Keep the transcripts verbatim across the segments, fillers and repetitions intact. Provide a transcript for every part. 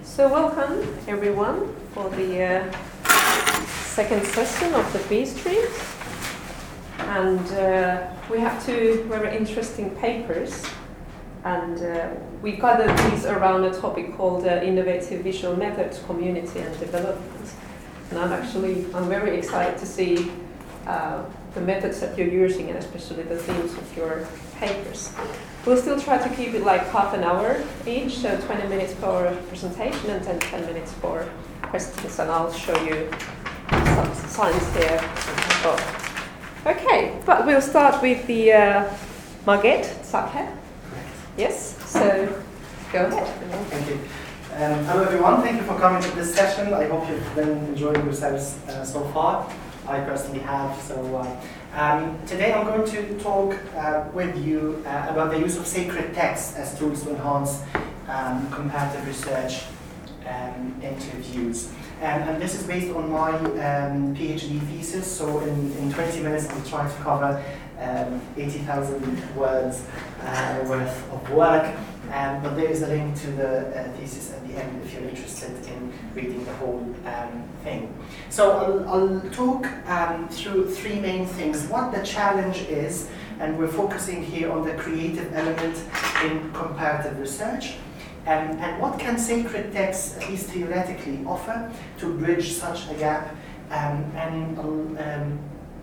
So welcome everyone for the uh, second session of the B Street, and uh, we have two very interesting papers, and uh, we gathered these around a topic called uh, Innovative Visual Methods, Community and Development. And I'm actually I'm very excited to see uh, the methods that you're using, and especially the themes of your papers. We'll still try to keep it like half an hour each, so twenty minutes for presentation and then ten minutes for questions, and I'll show you some signs here as well. Okay, but we'll start with the uh, Margit Zacher. Yes, so go ahead. Thank you. Um, hello everyone, thank you for coming to this session. I hope you've been enjoying yourselves uh, so far. I personally have. So uh, um, today I'm going to talk uh, with you uh, about the use of sacred texts as tools to enhance um, comparative research um, interviews. Um, and this is based on my um, PhD thesis. So in, in twenty minutes I'm trying to cover um, eighty thousand words uh, worth of work. Um, but there is a link to the uh, thesis at the end if you're interested in reading the whole um, thing. So I'll, I'll talk um, through three main things. What the challenge is, and we're focusing here on the creative element in comparative research, um, and what can sacred texts, at least theoretically, offer to bridge such a gap. Um, and I'll, um,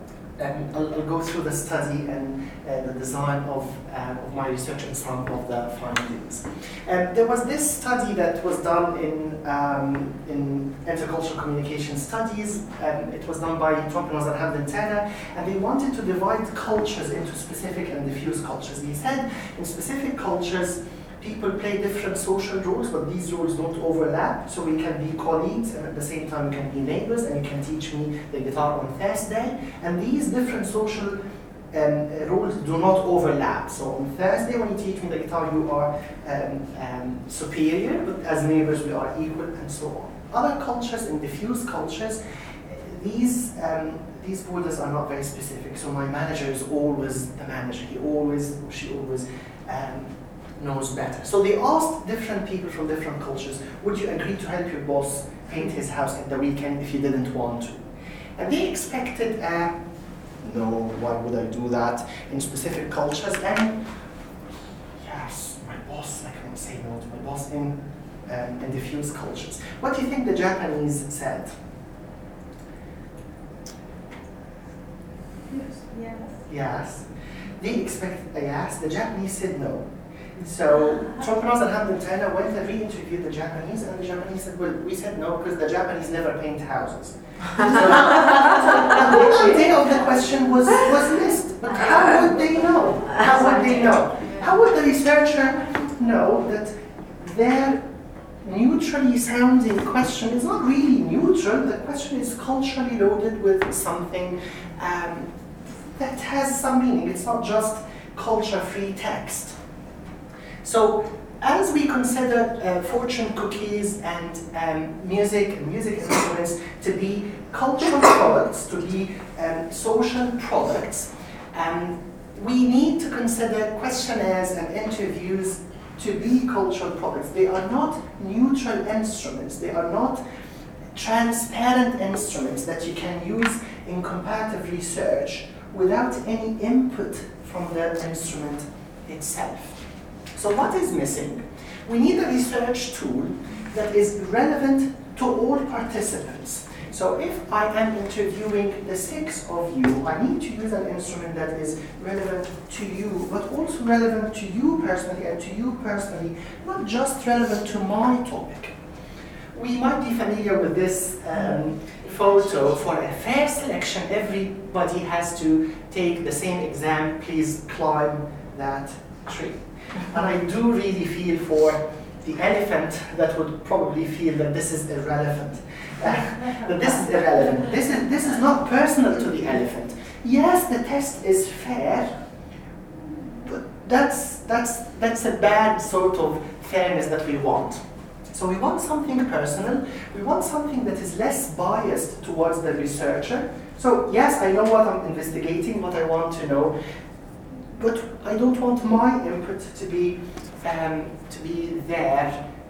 Um, I'll, I'll go through the study and uh, the design of, uh, of my research and some of the findings. Um, there was this study that was done in, um, in intercultural communication studies. Um, it was done by entrepreneurs at Hamden Turner, and they wanted to divide cultures into specific and diffuse cultures. They said in specific cultures, people play different social roles, but these roles don't overlap, so we can be colleagues, and at the same time we can be neighbors, and you can teach me the guitar on Thursday. And these different social um, roles do not overlap. So on Thursday, when you teach me the guitar, you are um, um, superior, but as neighbors, we are equal, and so on. Other cultures, in diffuse cultures, these um, these borders are not very specific. So my manager is always the manager. He always, she always, um, knows better. So they asked different people from different cultures, would you agree to help your boss paint his house at the weekend if you didn't want to? And they expected a, no, why would I do that in specific cultures? And yes, my boss, I cannot say no to my boss in, um, in diffuse cultures. What do you think the Japanese said? Yes. Yes. Yes. They expected a yes, the Japanese said no. So entrepreneurs at Hamden Turner went and re-interviewed the Japanese, and the Japanese said, well, we said no because the Japanese never paint houses. So, so the idea of the question was, was missed, but how would they know? How would they know? How would the researcher know that their neutrally sounding question is not really neutral? The question is culturally loaded with something um, that has some meaning. It's not just culture-free text. So, as we consider uh, fortune cookies and um, music and music instruments to be cultural products, to be um, social products, um, we need to consider questionnaires and interviews to be cultural products. They are not neutral instruments. They are not transparent instruments that you can use in comparative research without any input from the instrument itself. So what is missing? We need a research tool that is relevant to all participants. So if I am interviewing the six of you, I need to use an instrument that is relevant to you, but also relevant to you personally, and to you personally, not just relevant to my topic. We might be familiar with this um, photo. For a fair selection, everybody has to take the same exam. Please climb that tree. And I do really feel for the elephant that would probably feel that this is irrelevant. Uh, that this is irrelevant. This is, this is not personal to the elephant. Yes, the test is fair, but that's, that's, that's a bad sort of fairness that we want. So we want something personal. We want something that is less biased towards the researcher. So yes, I know what I'm investigating, what I want to know, but I don't want my input to be um, to be there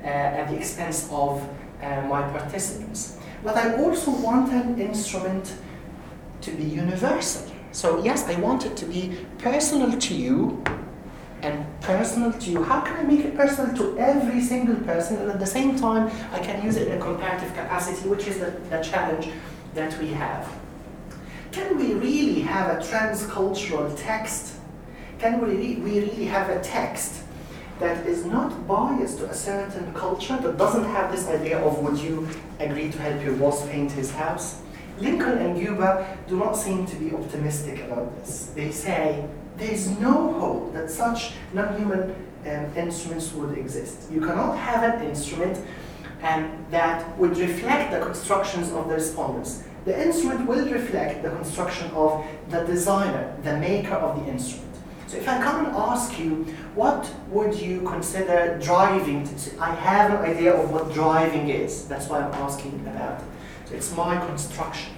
uh, at the expense of uh, my participants. But I also want an instrument to be universal. So yes, I want it to be personal to you and personal to you. How can I make it personal to every single person, and at the same time I can use it in a comparative capacity, which is the, the challenge that we have. Can we really have a transcultural text? Can we, re we really have a text that is not biased to a certain culture, that doesn't have this idea of would you agree to help your boss paint his house? Lincoln and Guba do not seem to be optimistic about this. They say there is no hope that such non-human um, instruments would exist. You cannot have an instrument um, that would reflect the constructions of the respondents. The instrument will reflect the construction of the designer, the maker of the instrument. So if I come and ask you, what would you consider driving? To, I have an idea of what driving is. That's why I'm asking about it. So it's my construction.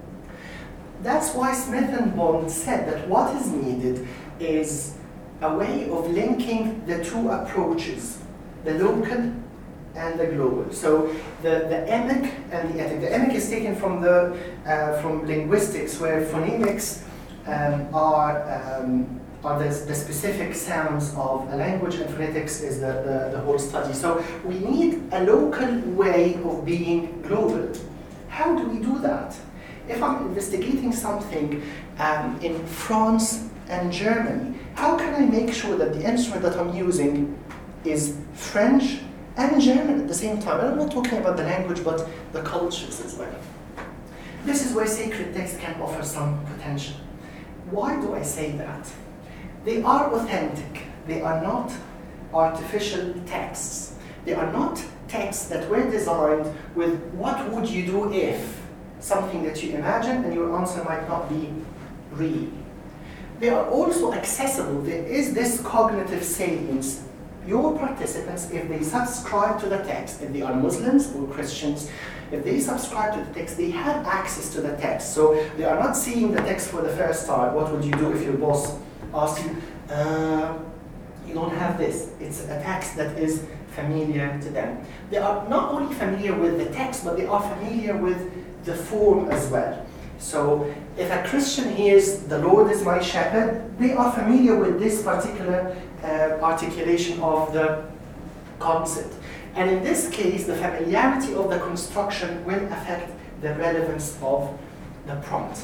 That's why Smith and Bond said that what is needed is a way of linking the two approaches, the local and the global. So the, the emic and the etic. The emic is taken from, the, uh, from linguistics, where phonemics um, are, um, are the, the specific sounds of a language, and phonetics is the, the, the whole study. So we need a local way of being global. How do we do that? If I'm investigating something um, in France and Germany, how can I make sure that the instrument that I'm using is French and German at the same time? And I'm not talking about the language, but the cultures as well. This is where sacred text can offer some potential. Why do I say that? They are authentic. They are not artificial texts. They are not texts that were designed with what would you do if, something that you imagine and your answer might not be real. They are also accessible. There is this cognitive salience. Your participants, if they subscribe to the text, if they are Muslims or Christians, if they subscribe to the text, they have access to the text. So they are not seeing the text for the first time. What would you do if your boss asked you, uh, you don't have this? It's a text that is familiar to them. They are not only familiar with the text, but they are familiar with the form as well. So if a Christian hears, the Lord is my shepherd, they are familiar with this particular uh, articulation of the concept. And in this case, the familiarity of the construction will affect the relevance of the prompt.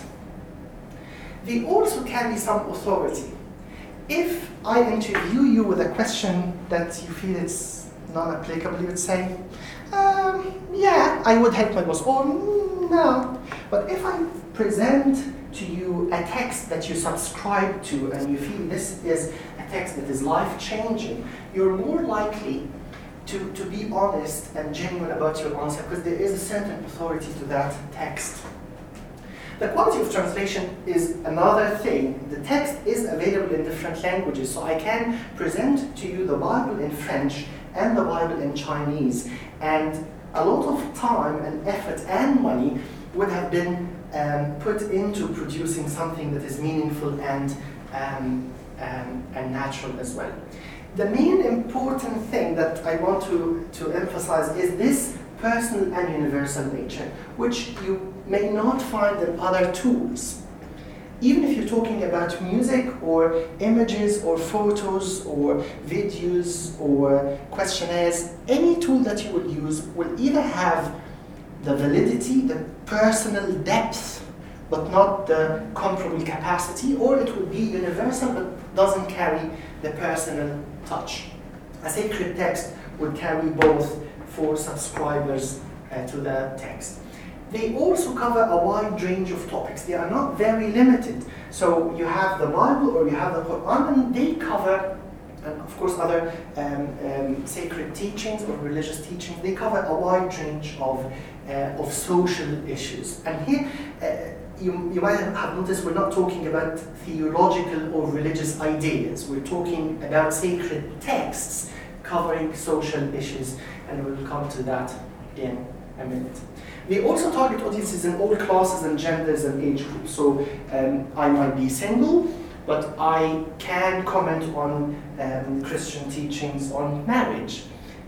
They also carry some authority. If I interview you with a question that you feel it's not applicable, you would say, um, yeah, I would help my boss, or mm, no. But if I present to you a text that you subscribe to and you feel this is a text that is life-changing, you're more likely to, to be honest and genuine about your answer, because there is a certain authority to that text. The quality of translation is another thing. The text is available in different languages, so I can present to you the Bible in French and the Bible in Chinese, and a lot of time and effort and money would have been um, put into producing something that is meaningful and, um, um, and natural as well. The main important thing that I want to, to emphasize is this personal and universal nature, which you may not find in other tools. Even if you're talking about music or images or photos or videos or questionnaires, any tool that you will use will either have the validity, the personal depth, but not the comparable capacity, or it will be universal but doesn't carry the personal touch. A sacred text would carry both for subscribers uh, to the text. They also cover a wide range of topics. They are not very limited. So you have the Bible or you have the Quran, and they cover, and of course other um, um, sacred teachings or religious teachings, they cover a wide range of, uh, of social issues. And here, uh, you, you might have noticed we're not talking about theological or religious ideas. We're talking about sacred texts covering social issues, and we'll come to that in a minute. They also target audiences in all classes and genders and age groups. So um, I might be single, but I can comment on um, Christian teachings on marriage.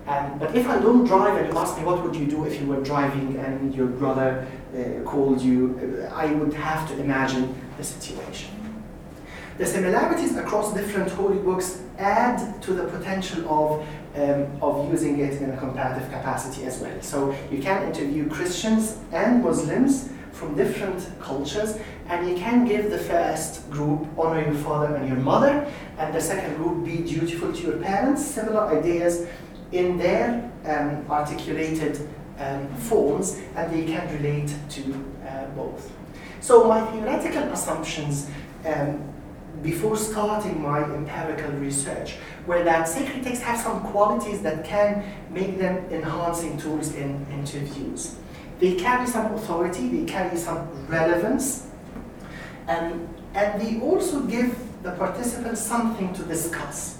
Um, but if I don't drive and you ask me what would you do if you were driving and your brother uh, called you, I would have to imagine the situation. The similarities across different holy books add to the potential of, um, of using it in a comparative capacity as well. So you can interview Christians and Muslims from different cultures, and you can give the first group, honor your father and your mother, and the second group, be dutiful to your parents, similar ideas in their um, articulated um, forms, and they can relate to uh, both. So my theoretical assumptions um, before starting my empirical research were that sacred texts have some qualities that can make them enhancing tools in interviews. They carry some authority, they carry some relevance, and, and they also give the participants something to discuss.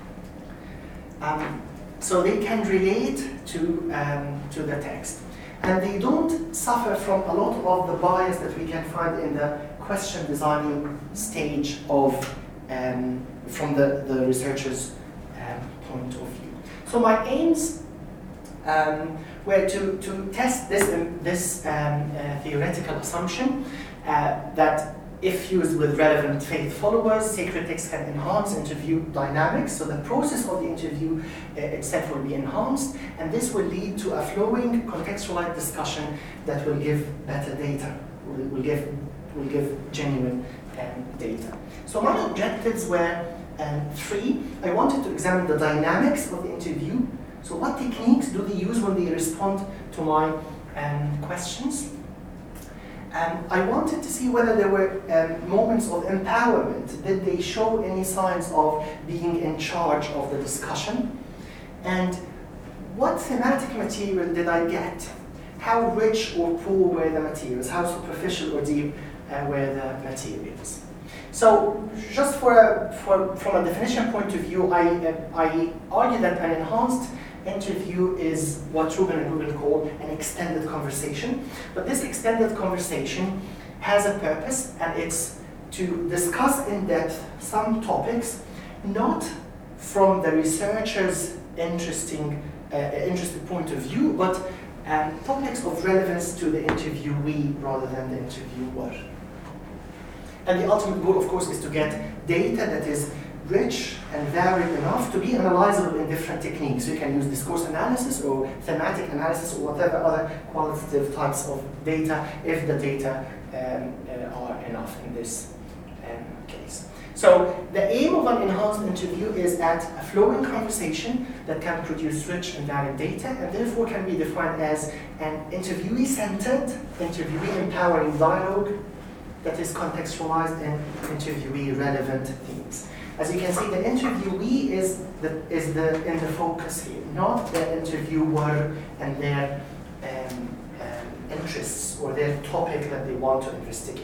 Um, so they can relate to, um, to the text. And they don't suffer from a lot of the bias that we can find in the question designing stage of, um, from the, the researcher's um, point of view. So my aims um, were to, to test this, um, this um, uh, theoretical assumption uh, that if used with relevant faith followers, sacred texts can enhance interview dynamics, so the process of the interview uh, itself will be enhanced, and this will lead to a flowing, contextualized discussion that will give better data, will, will, give, will give genuine um, data. So my objectives were um, three. I wanted to examine the dynamics of the interview. So what techniques do they use when they respond to my um, questions? Um, I wanted to see whether there were um, moments of empowerment. Did they show any signs of being in charge of the discussion? And what thematic material did I get? How rich or poor were the materials? How superficial or deep uh, were the materials? So, just for a, for, from a definition point of view, I, uh, I argue that an enhanced interview is what Rubin and Rubin call an extended conversation. But this extended conversation has a purpose, and it's to discuss in depth some topics, not from the researcher's interesting, uh, interested point of view, but um, topics of relevance to the interviewee rather than the interviewer. And the ultimate goal, of course, is to get data that is rich and varied enough to be analyzable in different techniques. So you can use discourse analysis or thematic analysis or whatever other qualitative types of data if the data um, uh, are enough in this um, case. So the aim of an enhanced interview is at a flowing conversation that can produce rich and varied data, and therefore can be defined as an interviewee-centered, interviewee-empowering dialogue that is contextualized in interviewee-relevant themes. As you can see, the interviewee is the, is the, in the focus here, not the interviewer and their um, um, interests or their topic that they want to investigate.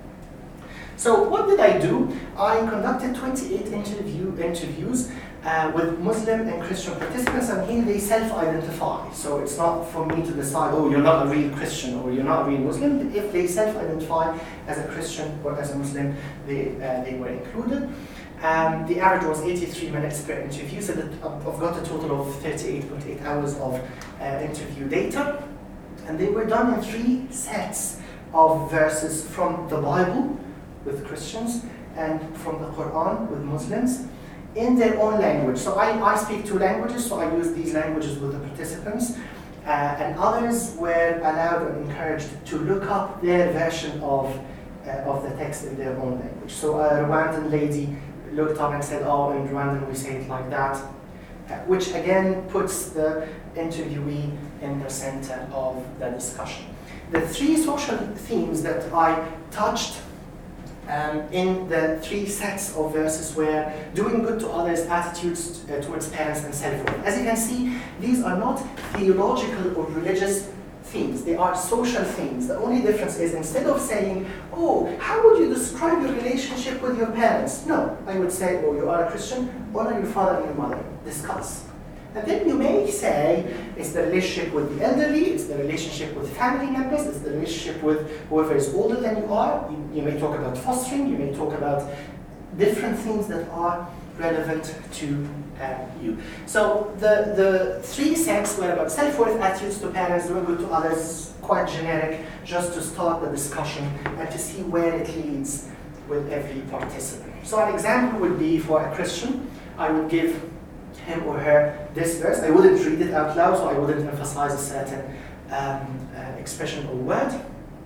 So what did I do? I conducted twenty-eight interview, interviews uh, with Muslim and Christian participants, and here they self-identify. So it's not for me to decide, oh, you're not a real Christian or you're not a real Muslim. If they self-identify as a Christian or as a Muslim, they, uh, they were included. Um, the average was eighty-three minutes per interview, so that I've got a total of thirty-eight point eight hours of uh, interview data. And they were done in three sets of verses from the Bible with Christians and from the Quran with Muslims in their own language. So I, I speak two languages, so I use these languages with the participants. Uh, and others were allowed and encouraged to look up their version of, uh, of the text in their own language. So a Rwandan lady looked up and said, oh, in Rwandan we say it like that, uh, which again puts the interviewee in the center of the discussion. The three social themes that I touched um, in the three sets of verses were doing good to others, attitudes uh, towards parents, and self-worth. As you can see, these are not theological or religious themes. They are social themes. The only difference is, instead of saying, oh, how would you describe your relationship with your parents? No, I would say, oh, you are a Christian, honor your father and your mother, discuss. And then you may say, it's the relationship with the elderly, it's the relationship with family members, it's the relationship with whoever is older than you are. You, you may talk about fostering, you may talk about different things that are relevant to uh, you. So the, the three sets were about self-worth, attitudes to parents, doing good to others, quite generic, just to start the discussion and to see where it leads with every participant. So an example would be for a Christian, I would give him or her this verse. I wouldn't read it out loud, so I wouldn't emphasize a certain um, uh, expression or word.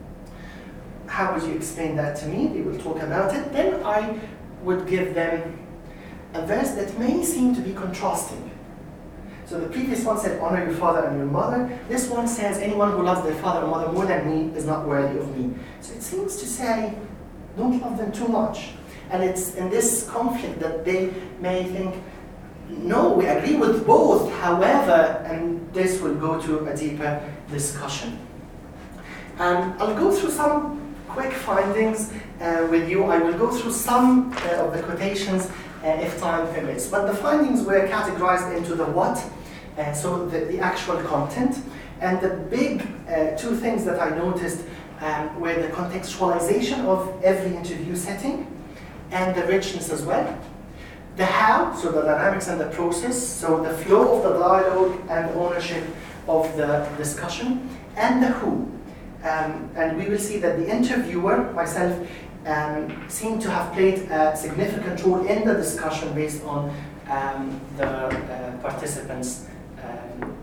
How would you explain that to me? They will talk about it. Then I would give them a verse that may seem to be contrasting. So the previous one said, honor your father and your mother. This one says, anyone who loves their father or mother more than me is not worthy of me. So it seems to say, don't love them too much. And it's in this conflict that they may think, no, we agree with both, however, and this will go to a deeper discussion. Um, I'll go through some quick findings uh, with you. I will go through some uh, of the quotations uh, if time permits. But the findings were categorized into the what, uh, so the, the actual content. And the big uh, two things that I noticed um, were the contextualization of every interview setting and the richness as well. The how, so the dynamics and the process, so the flow of the dialogue and ownership of the discussion, and the who. Um, and we will see that the interviewer, myself, um, seemed to have played a significant role in the discussion based on um, the uh, participants' um,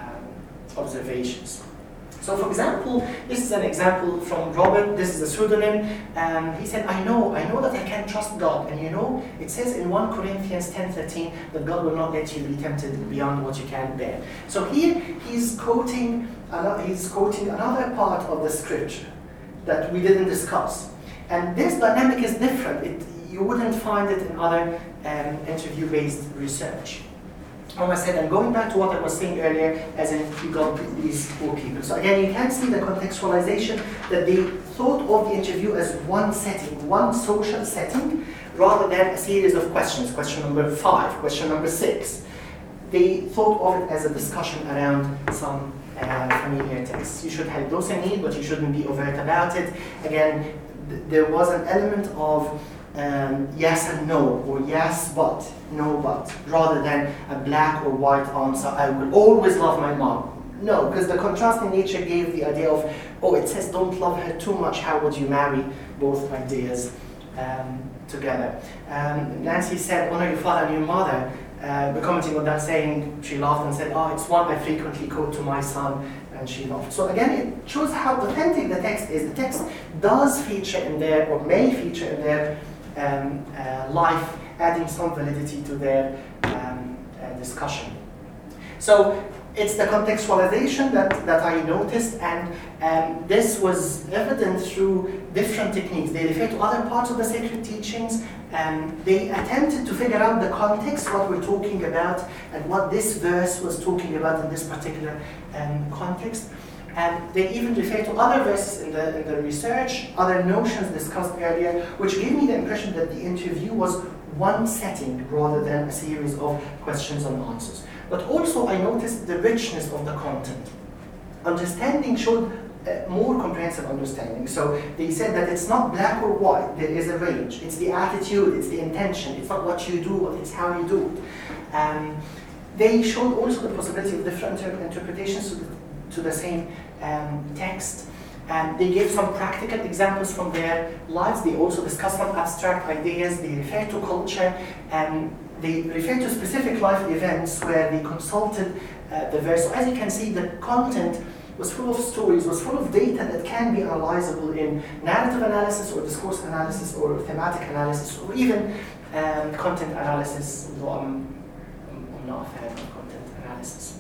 um, observations. So for example, this is an example from Robert, this is a pseudonym. Um, he said, I know, I know that I can trust God. And you know, it says in First Corinthians ten thirteen that God will not let you be tempted beyond what you can bear. So here he's quoting, another, he's quoting another part of the scripture that we didn't discuss. And this dynamic is different. It, you wouldn't find it in other um, interview-based research. As I said, I'm going back to what I was saying earlier, as in you got these four people. So again, you can see the contextualization that they thought of the interview as one setting, one social setting, rather than a series of questions. Question number five, question number six. They thought of it as a discussion around some uh, familiar texts. You should have those in need, but you shouldn't be overt about it. Again, th there was an element of Um, yes and no, or yes but, no but, rather than a black or white answer, I will always love my mom. No, because the contrasting nature gave the idea of, oh, it says don't love her too much, how would you marry both ideas um, together? Um, Nancy said, honor your father and your mother, uh, commenting on that saying, she laughed and said, oh, it's one I frequently quote to my son, and she laughed. So again, it shows how authentic the text is. The text does feature in there, or may feature in there, Um, uh, life, adding some validity to their um, uh, discussion. So it's the contextualization that, that I noticed, and um, this was evident through different techniques. They refer to other parts of the sacred teachings, and they attempted to figure out the context, what we're talking about, and what this verse was talking about in this particular um, context. And they even refer to other verses in the, in the research, other notions discussed earlier, which gave me the impression that the interview was one setting rather than a series of questions and answers. But also I noticed the richness of the content. Understanding showed uh, more comprehensive understanding. So they said that it's not black or white, there is a range. It's the attitude, it's the intention, it's not what you do, it's how you do it. Um, they showed also the possibility of different inter interpretations to the, to the same um, text. And they gave some practical examples from their lives. They also discussed some abstract ideas. They refer to culture, and they refer to specific life events where they consulted uh, the verse. So as you can see, the content was full of stories, was full of data that can be analyzable in narrative analysis or discourse analysis or thematic analysis or even um, content analysis, although I'm, I'm not a fan of content analysis.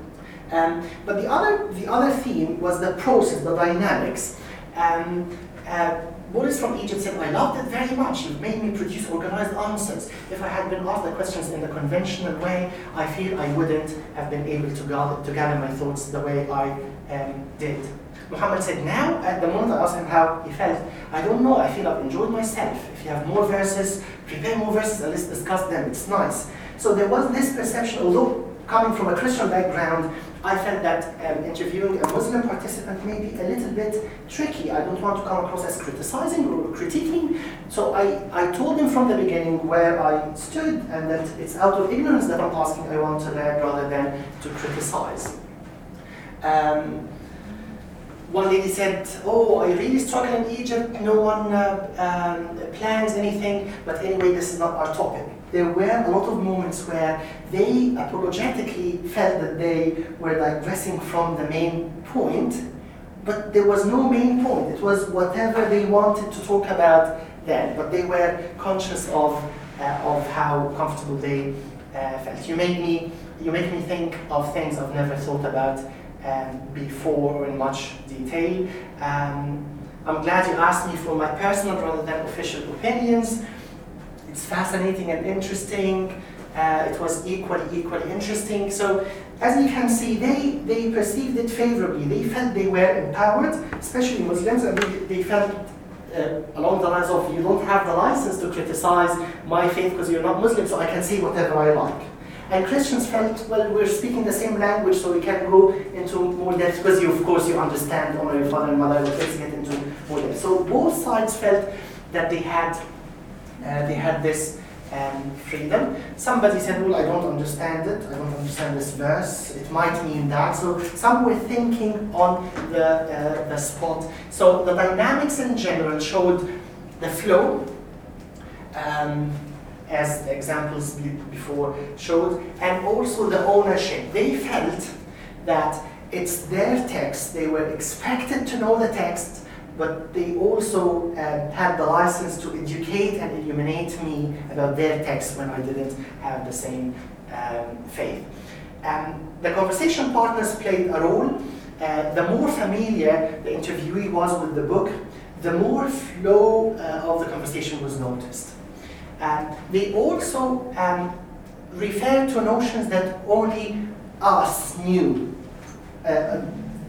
Um, but the other, the other theme was the process, the dynamics. Um, uh, Boris from Egypt said, I loved it very much. You've made me produce organized answers. If I had been asked the questions in the conventional way, I feel I wouldn't have been able to gather, to gather my thoughts the way I um, did. Muhammad said, now, at the moment I asked him how he felt, I don't know, I feel I've enjoyed myself. If you have more verses, prepare more verses and let's discuss them. It's nice. So there was this perception, although coming from a Christian background, I felt that um, interviewing a Muslim participant may be a little bit tricky. I don't want to come across as criticizing or critiquing. So I, I told him from the beginning where I stood and that it's out of ignorance that I'm asking. I want to learn rather than to criticize. Um, One lady said, oh, I really struggle in Egypt, no one uh, um, plans anything, but anyway, this is not our topic. There were a lot of moments where they apologetically felt that they were digressing from the main point, but there was no main point. It was whatever they wanted to talk about then, but they were conscious of, uh, of how comfortable they uh, felt. You made me, you make me think of things I've never thought about Um, before or in much detail. Um, I'm glad you asked me for my personal rather than official opinions. It's fascinating and interesting. Uh, it was equally, equally interesting. So, as you can see, they, they perceived it favorably. They felt they were empowered, especially Muslims, and they, they felt uh, along the lines of, you don't have the license to criticize my faith because you're not Muslim, so I can say whatever I like. And Christians felt, well, we're speaking the same language, so we can go into more depth, because you, of course, you understand, honor your father and mother, let's get into more depth. So both sides felt that they had, uh, they had this um, freedom. Somebody said, well, I don't understand it, I don't understand this verse, it might mean that. So some were thinking on the, uh, the spot. So the dynamics in general showed the flow, um, as the examples before showed, and also the ownership. They felt that it's their text, they were expected to know the text, but they also uh, had the license to educate and illuminate me about their text when I didn't have the same um, faith. Um, the conversation partners played a role. Uh, the more familiar the interviewee was with the book, the more flow uh, of the conversation was noticed. Um, they also um, refer to notions that only us knew, uh, uh,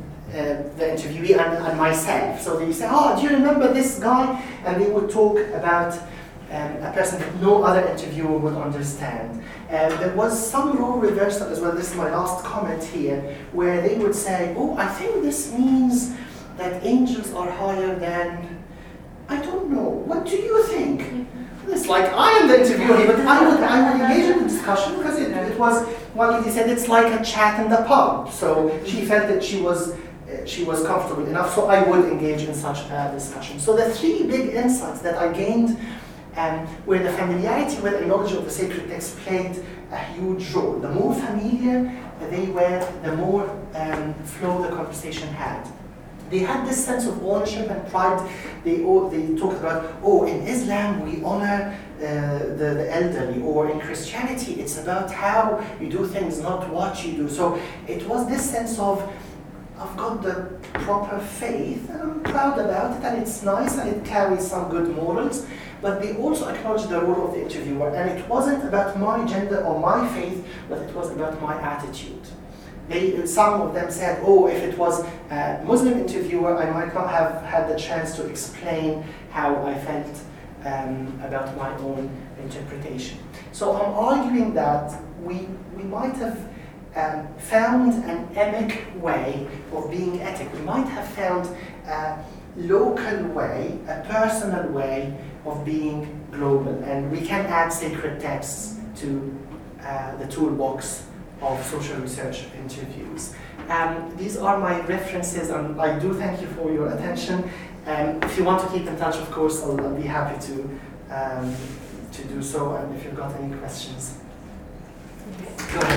the interviewee and, and myself. So they say, oh, do you remember this guy? And they would talk about um, a person that no other interviewer would understand. Uh, there was some role reversal as well, this is my last comment here, where they would say, oh, I think this means that angels are higher than, I don't know, what do you think? It's like I am the interviewer, but I would, I would engage in the discussion because it, it was, one lady said it's like a chat in the pub. So she felt that she was, uh, she was comfortable enough, so I would engage in such a discussion. So the three big insights that I gained um, were the familiarity with a knowledge of the sacred text played a huge role. The more familiar they were, the more um, flow the conversation had. They had this sense of ownership and pride. They, oh, they talked about, oh, in Islam we honor uh, the, the elderly, or in Christianity it's about how you do things, not what you do. So it was this sense of, I've got the proper faith, and I'm proud about it, and it's nice, and it carries some good morals. But they also acknowledged the role of the interviewer, and it wasn't about my gender or my faith, but it was about my attitude. They, some of them said, oh, if it was a Muslim interviewer, I might not have had the chance to explain how I felt um, about my own interpretation. So I'm arguing that we, we might have um, found an emic way of being ethic. We might have found a local way, a personal way of being global. And we can add sacred texts to uh, the toolbox of social research interviews. Um, these are my references, and I do thank you for your attention. Um, if you want to keep in touch, of course, I'll, I'll be happy to, um, to do so, and if you've got any questions. Go ahead.